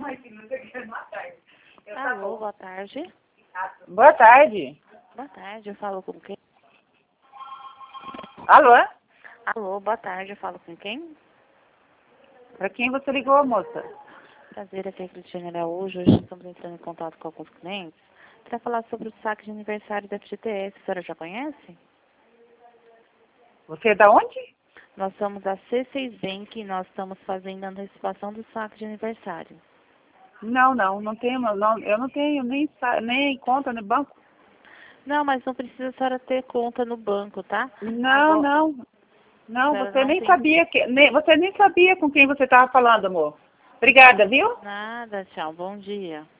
Alô, boa tarde. Boa tarde. Boa tarde, eu falo com quem? Alô? Alô, boa tarde, eu falo com quem? Para quem você ligou, moça? Prazer, aqui é a Cristiane Araújo. Hoje estamos entrando em contato com alguns clientes para falar sobre o saque de aniversário da FGTS. A senhora já conhece? Você é da onde? Nós somos a C6 Bank e nós estamos fazendo a antecipação do saque de aniversário. Não tenho, não, eu não tenho nem conta no banco. Não, mas não precisa a senhora ter conta no banco, tá? Não, Agora, não, a senhora você não nem tem sabia você nem sabia com quem você estava falando, amor. Obrigada, viu? nada. Tchau, bom dia.